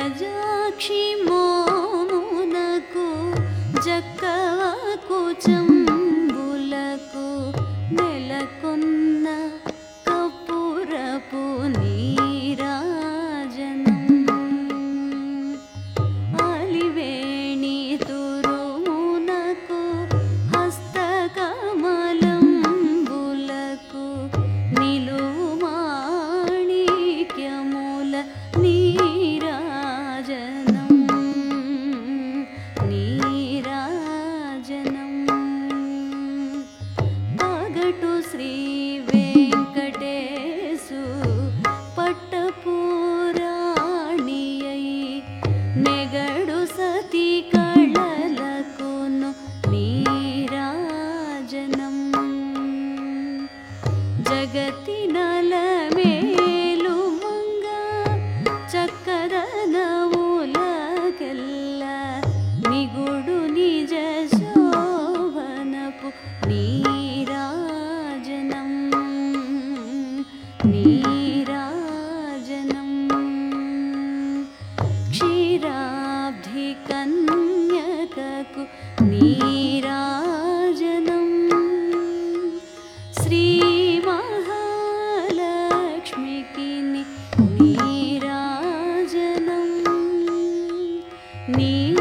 విరజాక్షి మోమునకు జక్కవకు చంబులకు నెలకొన్న కపురపు నీరాజనం అలివేణి తురుమునకు హస్తకమలంబులకు నిలువు మాణిక్యముల నీరాజనం నీరాజనం పగటు శ్రీ వెంకటేశు పట్టపురాణియై నెగడు సతి కళలకును నీరాజనం జగతి నలమేలు మంగ చక్కదనములకెల్ల నిగుడు నిజ శోభనపు నీరాజనం నీరాజనం క్షీరాబ్ధి కన్యకకు నీరాజనం శ్రీ మహాలక్ష్మికి నీరాజనం నీ